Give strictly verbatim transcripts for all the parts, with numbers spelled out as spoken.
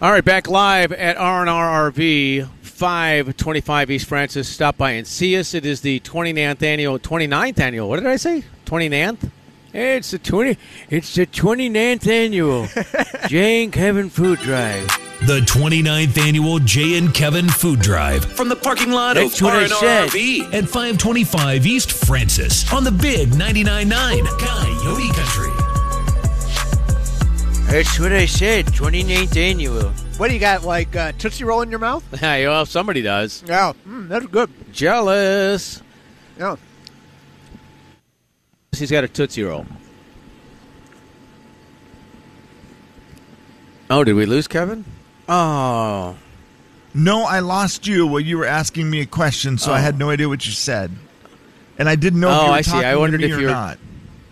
All right, back live at R and R R V, five twenty-five East Francis. Stop by and see us. It is the twenty-ninth annual, twenty-ninth annual. What did I say? twenty-ninth? Hey, it's the twenty. It's the twenty-ninth annual Jay and Kevin Food Drive. The twenty-ninth annual Jay and Kevin Food Drive from the parking lot That's of what R I and R said. R V at five twenty-five East Francis on the big ninety-nine point nine Coyote Country. That's what I said. twenty-ninth annual. What do you got, like uh, Tootsie Roll in your mouth? Yeah, well, somebody does. Yeah, mm, that's good. Jealous. Yeah. He's got a Tootsie Roll. Oh, did we lose Kevin? Oh. No, I lost you while you were asking me a question, so Oh. I had no idea what you said. And I didn't know Oh, if you were I see. talking I wondered to me if or you were- not.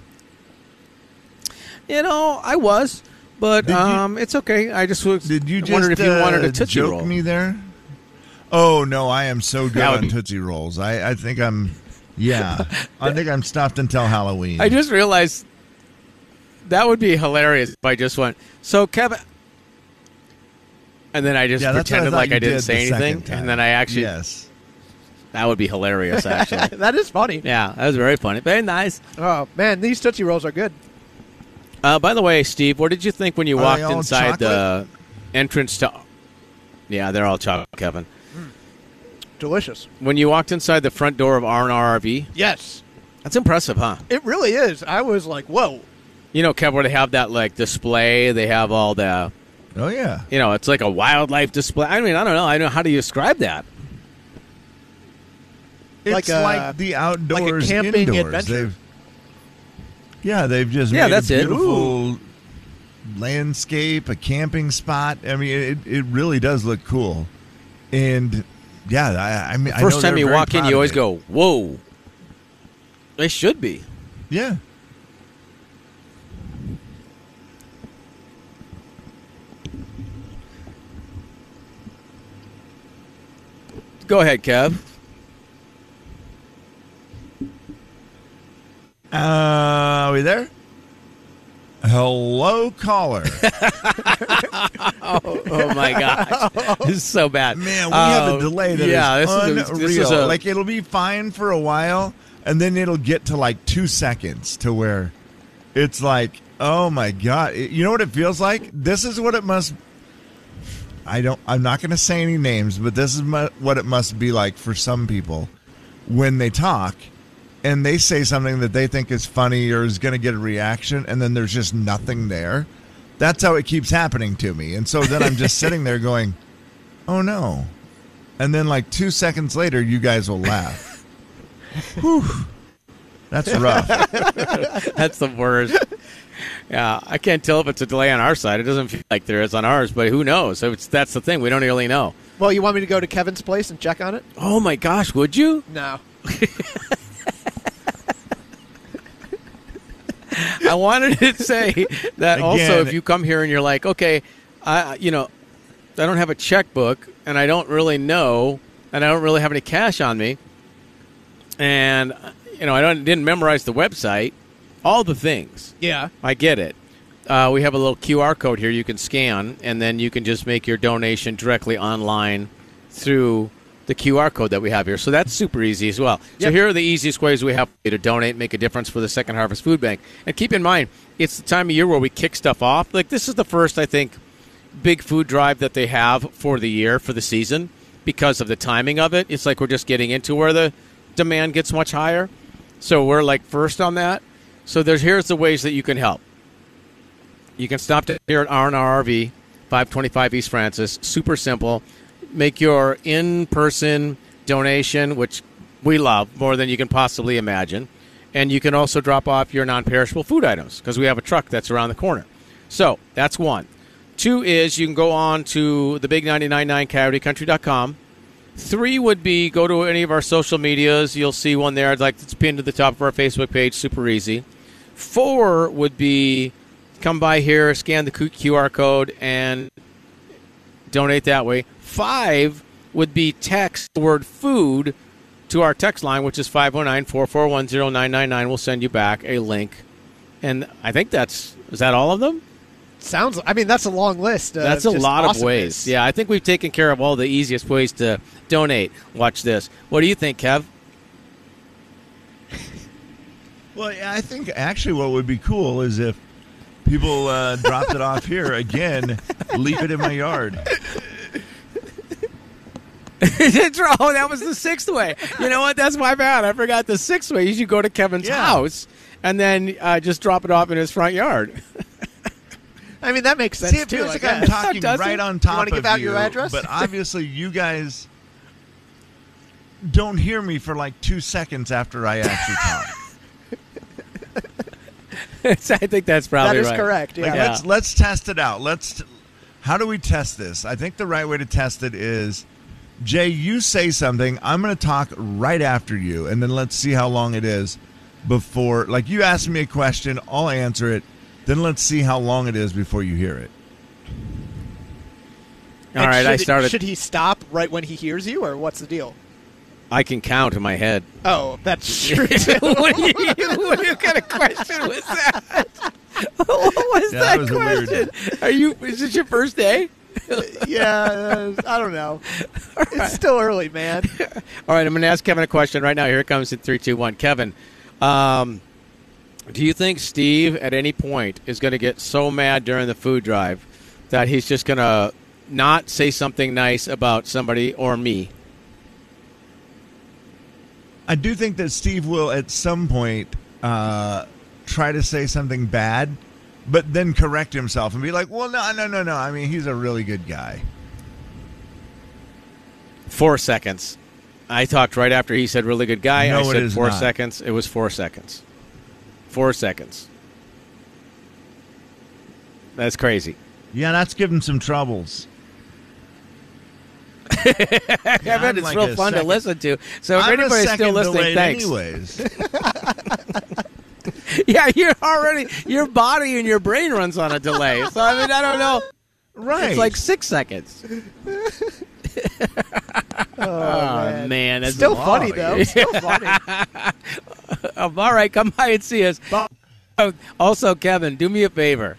You know, I was, but Did you- um, it's okay. I just was, Did you just wondered if you uh, wanted a Tootsie joke Roll. me there? Oh, no, I am so good That would on be- Tootsie Rolls. I, I think I'm, yeah, I think I'm stuffed until Halloween. I just realized that would be hilarious if I just went, so Kevin, and then I just yeah, that's what pretended thought like you I didn't did say the second anything, time. and then I actually, Yes. that would be hilarious, actually. That is funny. Yeah, that was very funny. Very nice. Oh, man, these Tootsie Rolls are good. Uh, by the way, Steve, what did you think when you Are walked they all inside chocolate? the entrance to... Yeah, they're all chocolate, Kevin. Delicious. When you walked inside the front door of R and R R V, Yes. that's impressive, huh? It really is. I was like, whoa. You know, Kevin, where they have that, like, display, they have all the... Oh, yeah. You know, it's like a wildlife display. I mean, I don't know. I don't know. How do you describe that? It's Like like, a- the outdoors, camping indoors. adventure. They've, yeah, they've just Yeah, made that's a it. beautiful landscape, a camping spot. I mean, it, it really does look cool. And, yeah, I, I mean, I know First time they're you very walk in, proud you of always it. go, whoa. They should be. Yeah. Go ahead, Kev. Uh, are we there? Hello, caller. Oh, oh my gosh. This is so bad. Man, we have Uh, a delay that yeah, is this is a- unreal. this is a- like, it'll be fine for a while, and then it'll get to, like, two seconds to where it's like, oh, my God. It- you know what it feels like? This is what it must... I don't... I'm not going to say any names, but this is mu- what it must be like for some people when they talk and they say something that they think is funny or is going to get a reaction, and then there's just nothing there. That's how it keeps happening to me. And so then I'm just sitting there going, oh, no. And then like two seconds later, you guys will laugh. Whew. That's rough. That's the worst. Yeah, I can't tell if it's a delay on our side. It doesn't feel like there is on ours, but who knows? So it's, that's the thing. We don't really know. Well, you want me to go to Kevin's place and check on it? Oh, my gosh, would you? No. I wanted to say that also Again- if you come here and you're like, okay, I, you know, I don't have a checkbook and I don't really know and I don't really have any cash on me and, you know, I don't didn't memorize the website, all the things. Yeah. I get it. Uh, we have a little Q R code here you can scan, and then you can just make your donation directly online through the Q R code that we have here. So that's super easy as well. So Yep. here are the easiest ways we have for you to donate, make a difference for the Second Harvest Food Bank. And keep in mind, it's the time of year where we kick stuff off. Like, this is the first, I think, big food drive that they have for the year, for the season, because of the timing of it. It's like we're just getting into where the demand gets much higher. So we're, like, first on that. So there's here's the ways that you can help. You can stop here at R and R R V, five twenty-five East Francis. Super simple. Make your in-person donation, which we love more than you can possibly imagine. And you can also drop off your non-perishable food items because we have a truck that's around the corner. So that's one. Two is you can go on to the big nine nine nine coyote country dot com. Three would be go to any of our social medias. You'll see one there. Like it's pinned to the top of our Facebook page. Super easy. Four would be come by here, scan the Q R code, and donate that way. Five would be text the word food to our text line, which is five oh nine, four four one, oh nine nine nine. We'll send you back a link. And I think that's, is that all of them? Sounds. I mean, that's a long list. Uh, That's a just lot of awesomeness. ways. Yeah, I think we've taken care of all the easiest ways to donate. Watch this. What do you think, Kev? Well, yeah, I think actually what would be cool is if people uh, dropped it off here again, leave it in my yard. Oh, that was the sixth way. You know what? That's my bad. I forgot the sixth way. You should go to Kevin's Yeah. house and then uh, just drop it off in his front yard. I mean, that makes sense See, it too. feels I like I'm guess. talking Does right it? on top wanna of give out you, your address? but obviously you guys don't hear me for like two seconds after I actually talk. I think that's That probably is right. correct. Yeah. Like, Yeah. let's let's test it out. Let's. How do we test this? I think the right way to test it is, Jay, you say something. I'm going to talk right after you, and then let's see how long it is before. Like you ask me a question, I'll answer it. Then let's see how long it is before you hear it. All And right, I should- started. Should he stop right when he hears you, or what's the deal? I can count in my head. Oh, that's true. too. what, do you, what kind of question was that? What was Yeah, that, that was a weird question? Are you? Is this your first day? yeah, uh, I don't know. It's still early, man. All right, I'm going to ask Kevin a question right now. Here it comes in three, two, one. Kevin, um, do you think Steve at any point is going to get so mad during the food drive that he's just going to not say something nice about somebody or me? I do think that Steve will at some point uh, try to say something bad, but then correct himself and be like, well, no, no, no, no. I mean, he's a really good guy. Four seconds. I talked right after he said really good guy. No, I it said is four not. seconds. It was four seconds. Four seconds. That's crazy. Yeah, that's giving some troubles. Kevin, it's like real a fun second- to listen to. So if I'm a anybody's second still listening, delayed thanks. anyways. Yeah, you're already, your body and your brain runs on a delay. So, I mean, I don't know. Right. It's like six seconds. Oh, Oh, man. man. That's Still long. funny, though. Still funny. Um, all right, come by and see us. Oh, also, Kevin, do me a favor.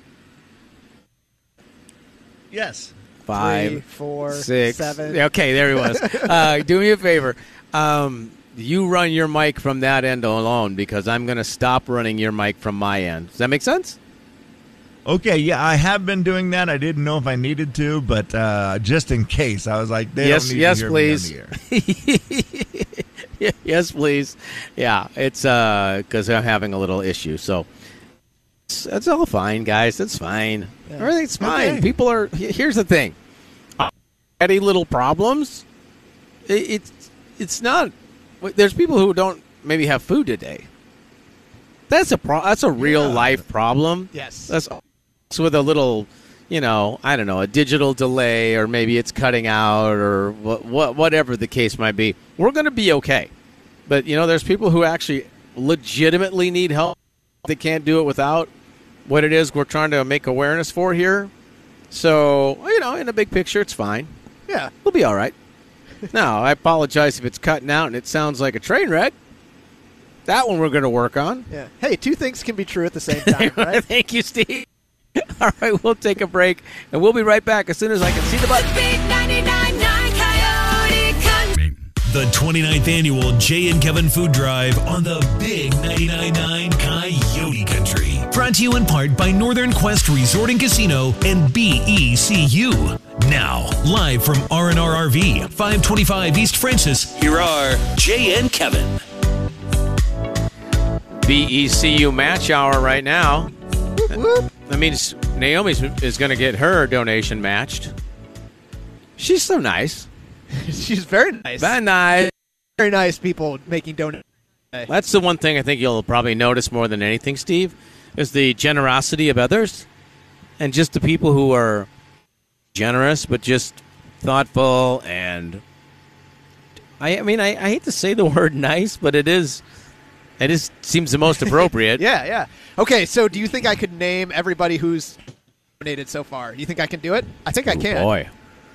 Yes. Five, Three, four, six. seven. Okay, there he was. Uh, do me a favor. Um, you run your mic from that end alone because I'm going to stop running your mic from my end. Does that make sense? Okay, yeah, I have been doing that. I didn't know if I needed to, but uh, just in case, I was like, they Yes, don't need yes, to hear please. me on the air. Yes, please. Yeah, it's because I'm having a little issue. So it's, it's all fine, guys. It's fine. Yeah. Everything's fine. Okay. People are. he- Here's the thing. Any little problems? It, it's it's not. There's people who don't maybe have food today. That's a pro, That's a real Yeah. life problem. Yes. That's with a little, you know, I don't know, a digital delay, or maybe it's cutting out, or what, what, whatever the case might be. We're going to be okay. But, you know, there's people who actually legitimately need help. They can't do it without what it is we're trying to make awareness for here. So, you know, in the big picture, it's fine. Yeah. We'll be all right. Now, I apologize if it's cutting out and it sounds like a train wreck. That one we're going to work on. Yeah. Hey, two things can be true at the same time, right? Thank you, Steve. All right, we'll take a break, and we'll be right back as soon as I can see the button. Big ninety-nine point nine Coyote Country. The twenty-ninth annual Jay and Kevin Food Drive on the Big ninety-nine point nine Coyote Country. Brought to you in part by Northern Quest Resort and Casino and B E C U. Now, live from R and R R V, five twenty-five East Francis, here are Jay and Kevin. B E C U match hour right now. Whoop. That means Naomi is going to get her donation matched. She's so nice. She's very nice. Very nice. Very nice people making donuts. That's the one thing I think you'll probably notice more than anything, Steve, is the generosity of others, and just the people who are generous but just thoughtful. And I, I mean, I, I hate to say the word nice, but it is. It is seems the most appropriate. Yeah, yeah. Okay, so do you think I could name everybody who's donated so far? You think I can do it? I think I can. Oh, boy.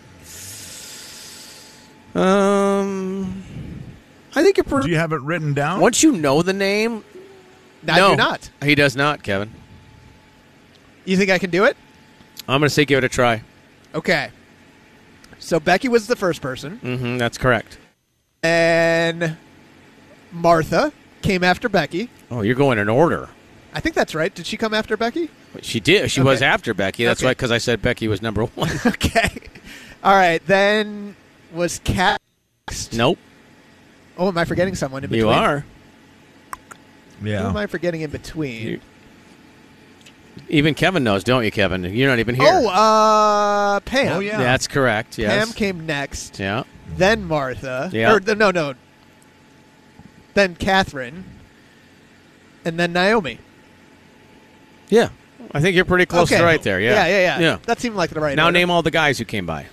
Um, I think you're Do pretty. you have it written down? Once you know the name, I no, do not. He does not, Kevin. You think I can do it? I'm going to say give it a try. Okay. So Becky was the first person, Mm-hmm, that's correct. and Martha came after Becky. Oh, you're going in order. I think that's right. Did she come after Becky? She did. She Okay. was after Becky. That's Okay. why, because I said Becky was number one. Okay. All right. Then was Kat next? Nope. Oh, am I forgetting someone in between? You are. Who Yeah. am I forgetting in between? You- Even Kevin knows, don't you, Kevin? You're not even here. Oh, uh, Pam. Oh, yeah. That's correct, yes. Pam came next. Yeah. Then Martha. Yeah. Or, no, no. Then Catherine. And then Naomi. Yeah. I think you're pretty close okay. to right there, yeah. Yeah, yeah, yeah. Yeah. That seemed like the right Now order. name all the guys who came by.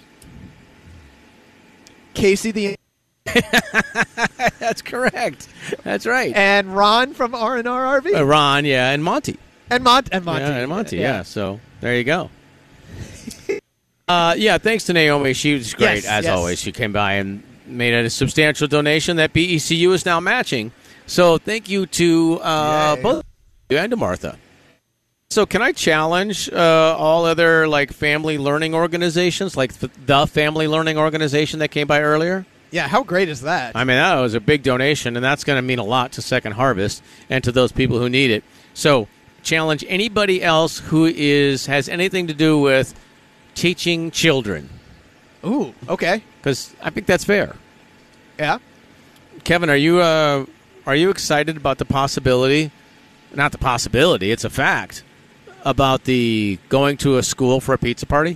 Casey the That's correct. That's right. and Ron from R and R R V. Uh, Ron, yeah, and Monty. and, Mont- and Monty. Yeah, and Monty, yeah. So there you go. uh, yeah, thanks to Naomi. She was great, Yes, as yes. always. She came by and made a substantial donation that B E C U is now matching. So thank you to uh, Yay. both of you and to Martha. So can I challenge uh, all other like family learning organizations, like the, the family learning organization that came by earlier? Yeah, how great is that? I mean, that was a big donation, and that's going to mean a lot to Second Harvest and to those people who need it. So challenge anybody else who is has anything to do with teaching children, Ooh, okay. because I think that's fair. Yeah. Kevin, are you uh, are you excited about the possibility? Not the possibility; it's a fact about the going to a school for a pizza party.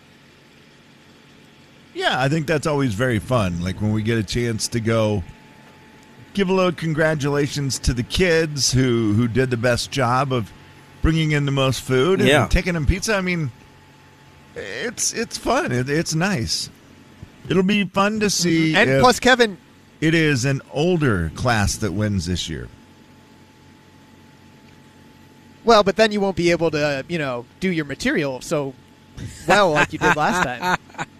Yeah, I think that's always very fun. Like when we get a chance to go give a little congratulations to the kids who, who did the best job of bringing in the most food and Yeah. taking them pizza. I mean, it's it's fun. It, it's nice. It'll be fun to see. And if plus, Kevin, it is an older class that wins this year. well, but then you won't be able to, you know, do your material so well like you did last time.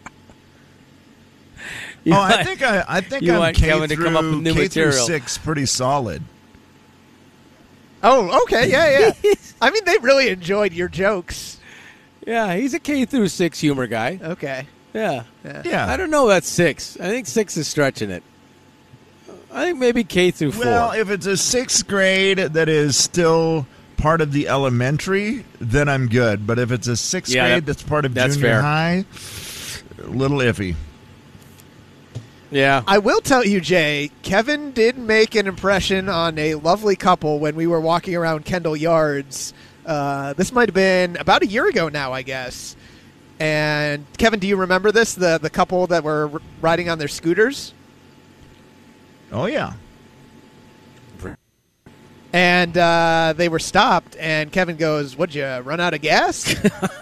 You oh, want- I think I, I think you I'm want K Kevin to through, come up with new K material. through six pretty solid. Oh, okay. Yeah, yeah. I mean, they really enjoyed your jokes. Yeah, he's a K through six humor guy. Okay. Yeah. Yeah. Yeah. I don't know about six. I think six is stretching it. I think maybe K through four. Well, if it's a sixth grade that is still part of the elementary, then I'm good. But if it's a sixth Yeah, grade that- that's part of that's junior fair. high, a little iffy. yeah. I will tell you, Jay, Kevin did make an impression on a lovely couple when we were walking around Kendall Yards. Uh, this might have been about a year ago now, I guess. And Kevin, do you remember this? The the couple that were r- riding on their scooters? Oh, yeah. And uh, they were stopped, and Kevin goes, "What'd you run out of gas?"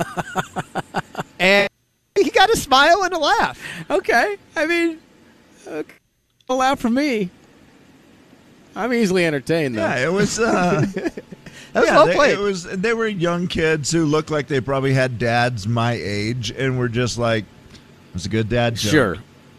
And he got a smile and a laugh. Okay. I mean, okay. a laugh from me. I'm easily entertained, though. Yeah, it was. Uh, That was yeah, well they, played. It was. They were young kids who looked like they probably had dads my age, and were just like, "It was a good dad joke." Sure.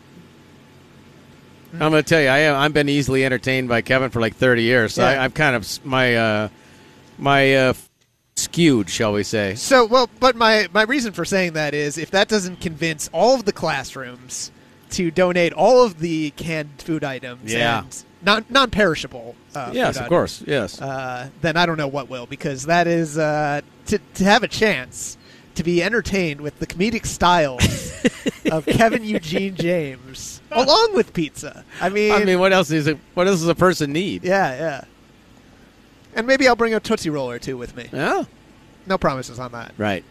I'm going to tell you, I am, I've been easily entertained by Kevin for like thirty years. So Yeah. I, I've kind of s- my uh, my uh, skewed, shall we say? So, well, but my, my reason for saying that is if that doesn't convince all of the classrooms to donate all of the canned food items Yeah. and non non perishable, uh, Yes, food of course. Yes. items, uh, then I don't know what will, because that is uh, to to have a chance to be entertained with the comedic styles of Kevin Eugene James, along with pizza. I mean, I mean, what else is it? What else does a person need? yeah, yeah. And maybe I'll bring a Tootsie Roll or two with me. Yeah. No promises on that. Right.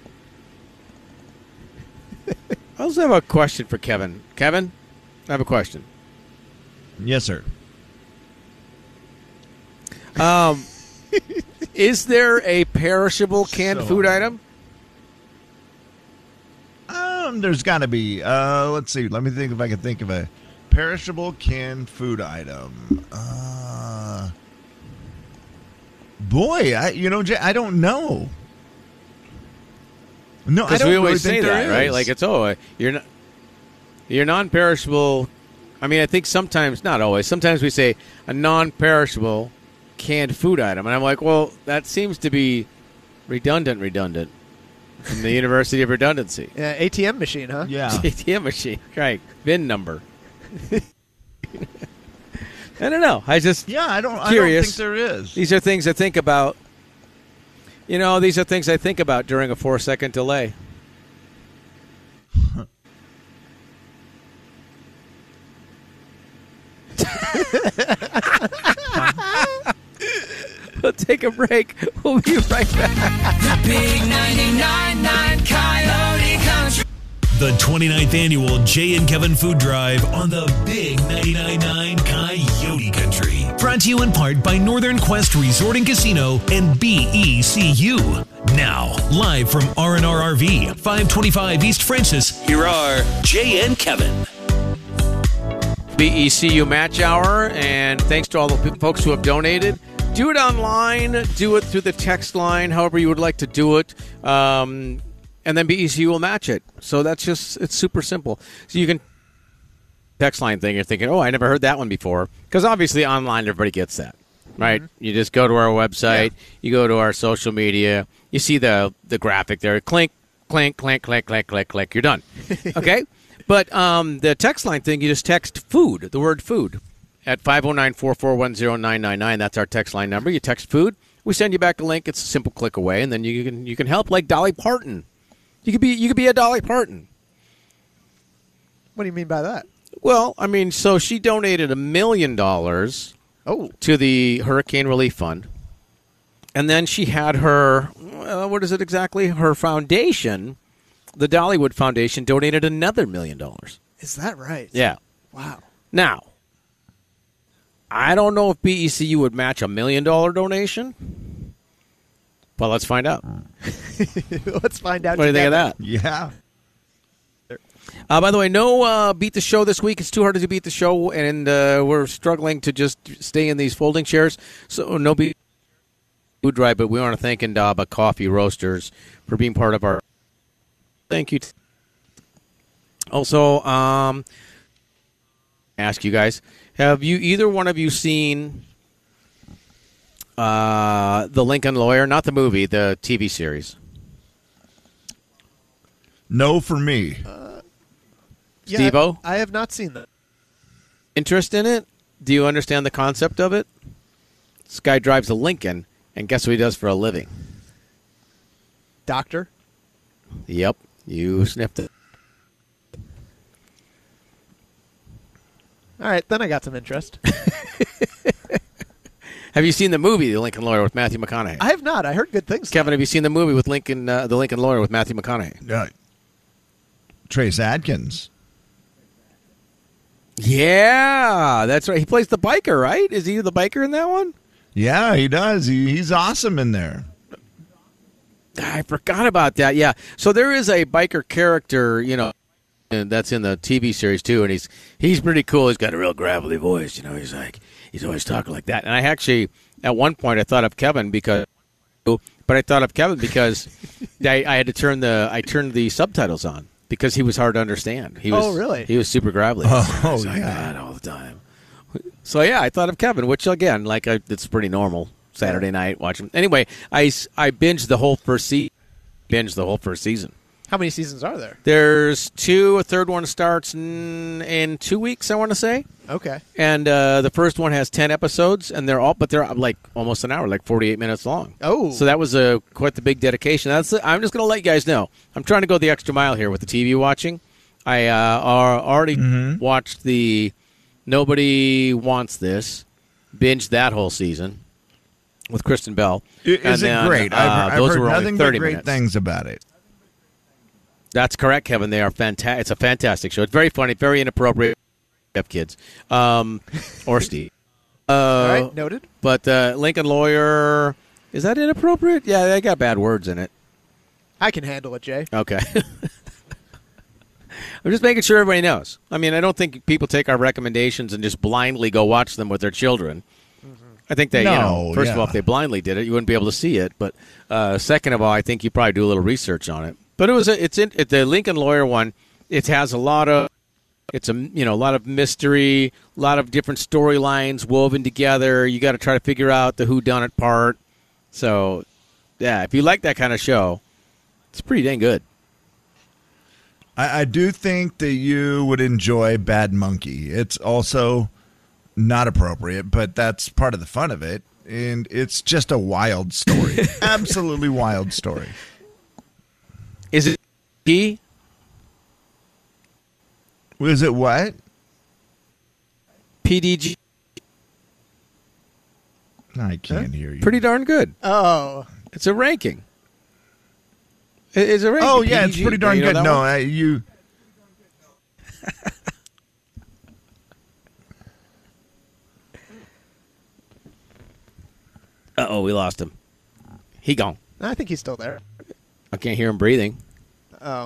I also have a question for Kevin. Kevin, I have a question. Yes, sir. Um, is there a perishable canned So- food item? Um, there's got to be. Uh, let's see. Let me think if I can think of a perishable canned food item. Uh, boy, I you know Jay, I don't know. No, I Because don't we really always think say there that, right? is. Like it's oh, uh, you're not, you're non-perishable. I mean, I think sometimes, not always. Sometimes we say a non-perishable canned food item, and I'm like, well, that seems to be redundant. Redundant. From the University of Redundancy. Uh, A T M machine, huh? Yeah. A T M machine. Right. V I N number. I don't know. I just Yeah, I don't, curious. I don't think there is. These are things I think about. You know, these are things I think about during a four-second delay. We'll take a break. We'll be right back. Big ninety-nine point nine Coyote Country. The twenty-ninth Annual Jay and Kevin Food Drive on the Big ninety-nine point nine Coyote Country. Brought to you in part by Northern Quest Resort and Casino and B E C U. Now, live from R and R R V, five twenty-five East Francis, here are Jay and Kevin. B E C U Match Hour, and thanks to all the p- folks who have donated. Do it online. Do it through the text line, however you would like to do it. Um, and then B E C U will match it. So that's just, it's super simple. So you can, text line thing, you're thinking, oh, I never heard that one before. Because obviously online, everybody gets that, right? Mm-hmm. You just go to our website, yeah. You go to our social media, you see the, the graphic there, clink, clink, clink, clink, clink, clink, clink, you're done. Okay? But um, the text line thing, you just text food, the word food, at five oh nine, four four one, oh nine nine nine. That's our text line number. You text food. We send you back a link. It's a simple click away, and then you can you can help like Dolly Parton. You could be you could be a Dolly Parton. What do you mean by that? Well, I mean, so she donated a million dollars Oh, to the Hurricane Relief Fund, and then she had her uh, what is it exactly? Her foundation, the Dollywood Foundation, donated another million dollars. is that right? Yeah. Wow. Now, I don't know if B E C U would match a million dollar donation, but let's find out. Let's find out. What do you think of together. that? Yeah. Uh, by the way, no uh, Beat the Show this week. It's too hard to beat the show, and uh, we're struggling to just stay in these folding chairs. So no Beat Food Drive, but we want to thank Indaba Coffee Roasters for being part of our. Thank you. Also, um, ask you guys. Have you either one of you seen uh, The Lincoln Lawyer? Not the movie, the T V series. No for me. Yeah, Steve-O? I have not seen that. Interest in it? Do you understand the concept of it? This guy drives a Lincoln, and guess what he does for a living? Doctor? Yep, you sniffed it. All right, then I got some interest. Have you seen the movie, The Lincoln Lawyer, with Matthew McConaughey? I have not. I heard good things. Kevin, have you seen the movie with Lincoln, uh, The Lincoln Lawyer with Matthew McConaughey? Uh, Trace Adkins. Yeah, that's right. He plays the biker, right? Is he the biker in that one? Yeah, he does. He, he's awesome in there. I forgot about that. Yeah. So there is a biker character, you know, and that's in the T V series too, and he's he's pretty cool. He's got a real gravelly voice, you know. He's like he's always talking like that. And I actually, at one point, I thought of Kevin because, but I thought of Kevin because I, I had to turn the I turned the subtitles on because he was hard to understand. He was, Oh, really? He was super gravelly. Oh, He was like yeah. that all the time. So yeah, I thought of Kevin, which again, like I, it's pretty normal. Saturday night watching. Anyway, I, I binged the whole first season. Binged the whole first season. How many seasons are there? There's two. A third one starts in, in two weeks, I want to say. Okay. And uh, the first one has ten episodes, and they're all, but they're like almost an hour, like forty-eight minutes long. Oh. So that was a quite the big dedication. That's. I'm just going to let you guys know. I'm trying to go the extra mile here with the T V watching. I uh, are already Mm-hmm. watched the Nobody Wants This, binged that whole season with Kristen Bell. Is And it then, great? uh, I've, I've those heard were only nothing but thirty great minutes. things about it. That's correct, Kevin. They are fantastic. It's a fantastic show. It's very funny, very inappropriate. Have kids, um, or Steve. Uh, All right, noted. But uh, Lincoln Lawyer, is that inappropriate? Yeah, they got bad words in it. I can handle it, Jay. Okay. I'm just making sure everybody knows. I mean, I don't think people take our recommendations and just blindly go watch them with their children. I think they, you know, No, first of all, yeah. if they blindly did it, you wouldn't be able to see it. But uh, second of all, I think you probably do a little research on it. But it was a, it's in, it, the Lincoln Lawyer one. It has a lot of it's a you know a lot of mystery, a lot of different storylines woven together. You got to try to figure out the whodunit part. So, yeah, if you like that kind of show, It's pretty dang good. I, I do think that you would enjoy Bad Monkey. It's also not appropriate, but that's part of the fun of it. And it's just a wild story. Absolutely wild story. Is it P? Was it what? P D G? I can't hear you. Pretty darn good. Oh, It's a ranking. It- It's a ranking. Oh, yeah, it's P D G. pretty darn You know good. that No, one? I, you... Uh-oh, we lost him. He gone. I think he's still there. I can't hear him breathing. Oh.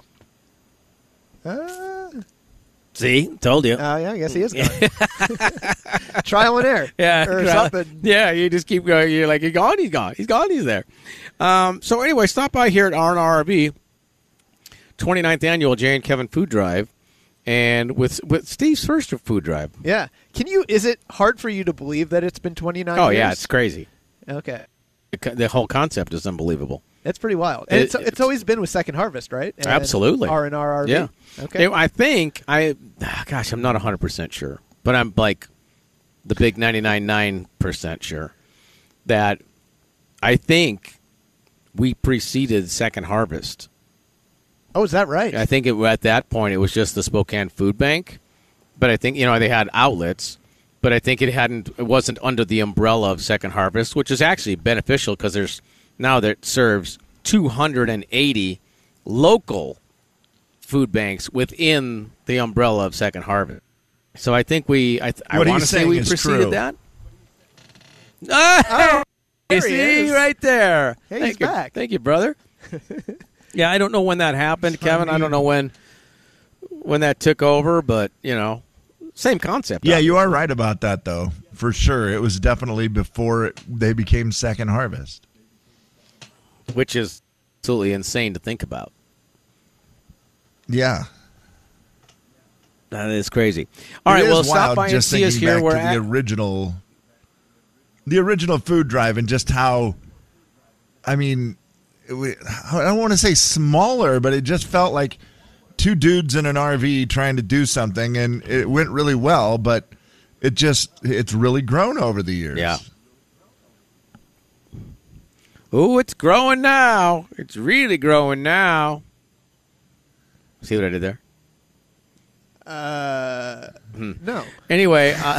Uh, See? Told you. oh, yeah, I guess he is gone. Trial and error. Yeah, Or right. something. Yeah, you just keep going. You're like, he's gone, he's gone. He's gone, he's there. Um, so anyway, stop by here at R and R R V, twenty-ninth Annual Jay and Kevin Food Drive, and with with Steve's first food drive. Yeah. Can you, is it hard for you to believe that it's been twenty-nine Oh, years? yeah, it's crazy. Okay. The co- The whole concept is unbelievable. That's pretty wild. And It- it's, it's it's- always been with Second Harvest, right? And Absolutely. R and R R V. Yeah. Okay. It- I think, I, ah, gosh, I'm not one hundred percent sure, but I'm like the big ninety-nine point nine percent sure that I think we preceded Second Harvest. oh, is that right? I think it, at that point it was just the Spokane Food Bank, but I think, you know, they had outlets, but I think it hadn't, it wasn't under the umbrella of Second Harvest, which is actually beneficial because there's now that serves two hundred eighty local food banks within the umbrella of Second Harvest. So I think we, I, I What want he's to say saying we is preceded true. that. Ah, there you he see is. right there. Hey, Thank he's you. back. Thank you, brother. Yeah, I don't know when that happened, Kevin. I don't know when when that took over, but you know, same concept. Yeah, you are right about that, though. For sure. It was definitely before it, they became Second Harvest. which is absolutely insane to think about. Yeah. That is crazy. All It right, is well, stop wild by and just see us thinking here. back We're to at the original, the original food drive, and just how, I mean, it, wa- I don't want to say smaller, but it just felt like two dudes in an R V trying to do something, and it went really well. But it just, it's really grown over the years. Yeah. Ooh, it's growing now. It's really growing now. See what I did there? Uh, Hmm. no. Anyway, uh,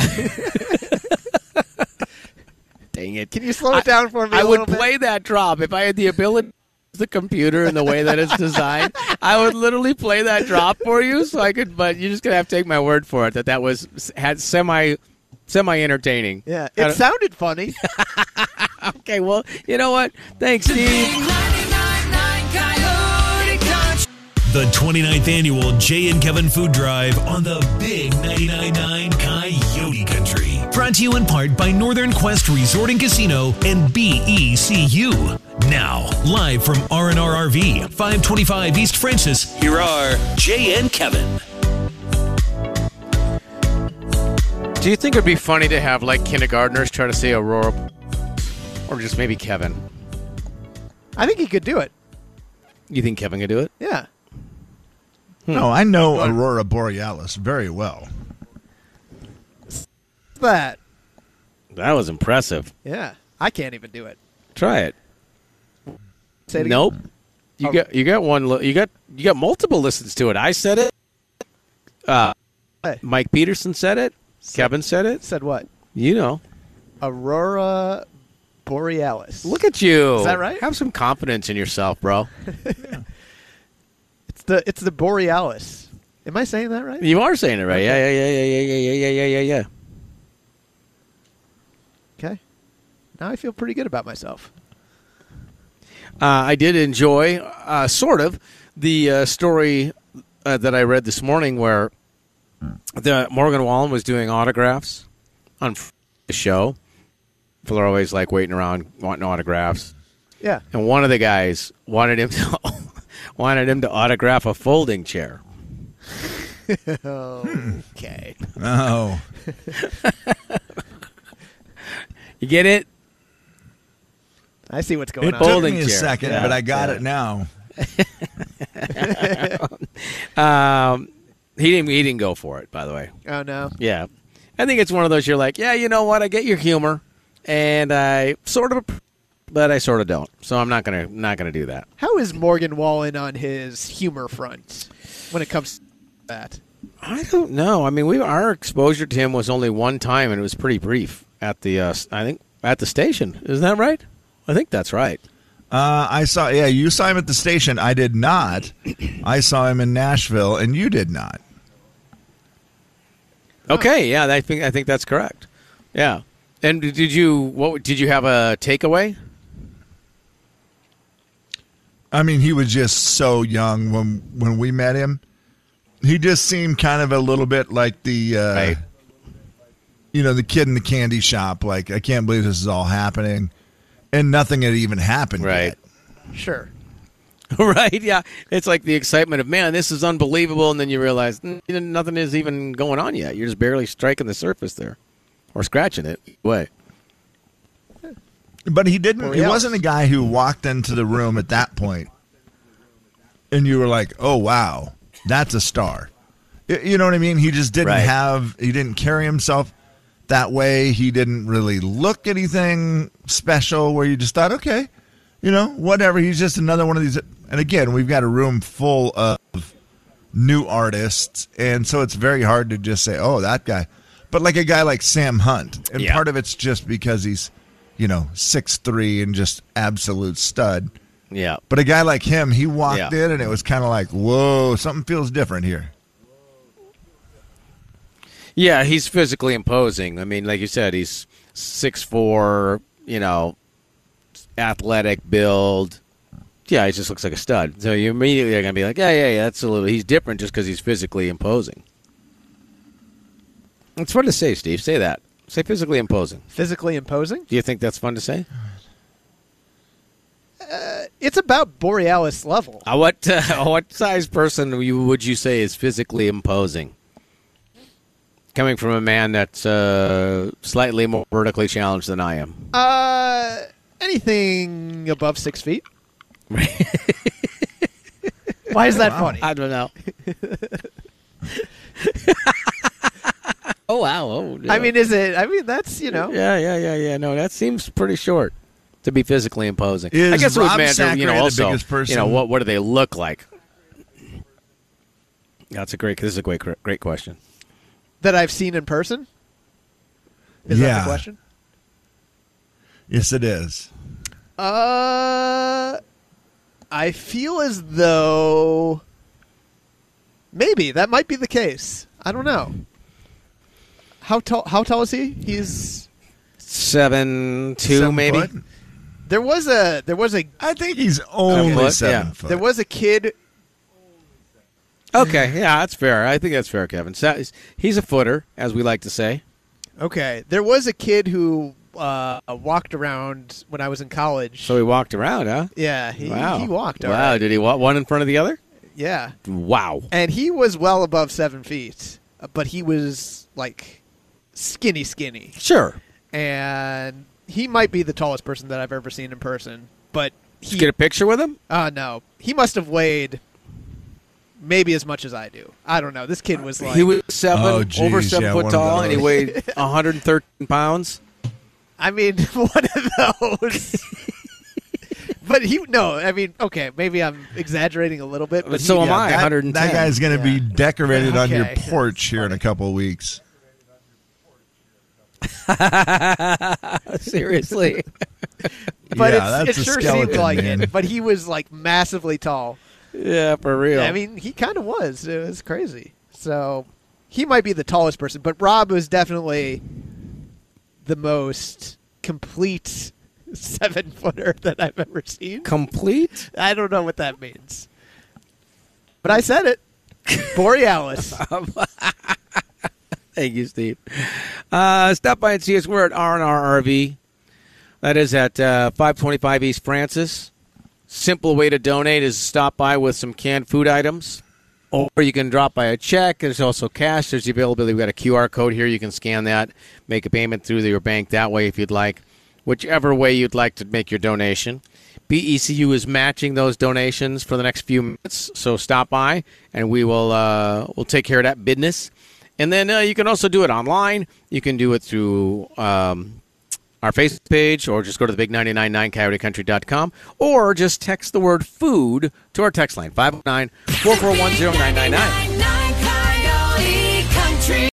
dang it. Can you slow it down for me I a would little bit? play that drop if I had the ability to use the computer in the way that it's designed. I would literally play that drop for you, so I could. But you're just gonna have to take my word for it that that was had semi semi entertaining. Yeah, I it don't- sounded funny. Okay, well, you know what? Thanks, Steve. ninety-nine point nine Coyote Country. The twenty-ninth Annual Jay and Kevin Food Drive on the Big ninety-nine point nine Coyote Country. Brought to you in part by Northern Quest Resort and Casino and B E C U. Now, live from R and R R V, five twenty-five East Francis, here are Jay and Kevin. Do you think it'd be funny to have like kindergartners try to say Aurora, or just maybe Kevin? I think he could do it. You think Kevin could do it? Yeah. No, I know Aurora Borealis very well. That. That was impressive. Yeah. I can't even do it. Try it. Say it again. Nope. You Oh. got you got one. li- You got you got multiple listens to it. I said it. Uh, Hey. Mike Peterson said it. Kevin said it. Said what? You know. Aurora Borealis. Look at you. Is that right? Have some confidence in yourself, bro. It's the it's the Borealis. Am I saying that right? You are saying it right. Yeah, yeah, yeah, yeah, yeah, yeah, yeah, yeah, yeah, yeah. Okay. Now I feel pretty good about myself. Uh, I did enjoy, uh, sort of, the uh, story uh, that I read this morning where the Morgan Wallen was doing autographs on the show. People are always like waiting around wanting autographs, Yeah. and one of the guys wanted him to wanted him to autograph a folding chair. Okay. Oh. You get it? I see what's going It on. took Folding me a chair. second, Yeah, but I got yeah. it now. um, he didn't. He didn't go for it. By the way. Oh no. Yeah, I think it's one of those. You're like, yeah, you know what? I get your humor, and I sort of, but I sort of don't. So I'm not gonna not gonna do that. How is Morgan Wallen on his humor front when it comes to that? I don't know. I mean, we our exposure to him was only one time, and it was pretty brief at the. Uh, I think at the station. Isn't that right? I think that's right. Uh, I saw. Yeah, you saw him at the station. I did not. I saw him in Nashville, and you did not. Okay, yeah, I think I think that's correct. Yeah, and did you what did you have a takeaway? I mean, he was just so young when when we met him. He just seemed kind of a little bit like the, uh, Right. you know, the kid in the candy shop. Like, I can't believe this is all happening, and nothing had even happened Right. yet. Sure. Right? Yeah, it's like the excitement of man, this is unbelievable, and then you realize mm, nothing is even going on yet. You're just barely striking the surface there, or scratching it. Way. But he didn't. He Borealis. wasn't a guy who walked into the room at that point, and you were like, "Oh wow, that's a star." Y- You know what I mean? He just didn't Right. have. He didn't carry himself that way. He didn't really look anything special. Where you just thought, okay, you know, whatever. He's just another one of these. And again, we've got a room full of new artists, and so it's very hard to just say, "Oh, that guy." But like a guy like Sam Hunt, and Yeah. part of it's just because he's, you know, six three and just absolute stud. Yeah. But a guy like him, he walked Yeah. in and it was kind of like, whoa, something feels different here. Yeah, he's physically imposing. I mean, like you said, he's six four, you know, athletic build. Yeah, he just looks like a stud. So you immediately are going to be like, yeah, yeah, yeah, that's a little, he's different just because he's physically imposing. It's fun to say, Steve. Say that. Say physically imposing. Physically imposing? Do you think that's fun to say? It's about Borealis level. Uh, what uh, what size person you, would you say is physically imposing? Coming from a man that's uh, slightly more vertically challenged than I am. Uh, anything above six feet? Why is that funny? I don't know. Oh, wow. Oh, yeah. I mean, is it? I mean, that's you know. Yeah, yeah, yeah, yeah. No, that seems pretty short to be physically imposing. Is I guess it was Rob meant, you know, Sacre the also, biggest person? you know, what what do they look like? That's a great. This is a great, great question. That I've seen in person. Is Yeah. that the question? Yes, it is. Uh, I feel as though maybe that might be the case. I don't know. How tall? How tall is he? He's Seven two, Seven maybe. foot? there was a there was a I think he's only foot, seven yeah. foot. there was a kid. Okay, yeah, that's fair. I think that's fair, Kevin. So, he's a footer, as we like to say. Okay, there was a kid who uh, walked around when I was in college. So he walked around, huh? yeah, he, Wow. he walked. all Wow, right. did he walk one in front of the other? Yeah, Wow. and he was well above seven feet, uh, but he was like skinny, skinny. Sure. And he might be the tallest person that I've ever seen in person. But Did you he, get a picture with him? uh, no, he must have weighed maybe as much as I do. I don't know. This kid was like, He was seven, Oh, geez, over seven yeah, foot one of tall, and he those. weighed one hundred thirteen pounds. I mean, one of those. But he, no, I mean, okay, maybe I'm exaggerating a little bit. But So he, am I. that, one hundred ten. that guy's going to be Yeah. decorated on your Okay. porch here in a couple of weeks. Seriously. But Yeah, it's, that's it a sure skeleton, seemed like man. it. But he was like massively tall. Yeah, for real. I mean, he kind of was. It was crazy. So he might be the tallest person, but Rob was definitely the most complete seven footer that I've ever seen. complete? I don't know what that means, but I said it. Borealis. Thank you, Steve. Uh, stop by and see us. We're at R and R R V. That is at uh, five twenty-five East Francis. Simple way to donate is stop by with some canned food items, or you can drop by a check. There's also cash. There's the availability. We've got a Q R code here. You can scan that, make a payment through your bank that way if you'd like. whichever way you'd like to make your donation. B E C U is matching those donations for the next few minutes, so stop by and we will uh, we'll take care of that business. And then uh, you can also do it online. You can do it through um, our Facebook page, or just go to the big nine nine nine coyote country dot com, or just text the word food to our text line, five oh nine, four four one, oh nine nine nine.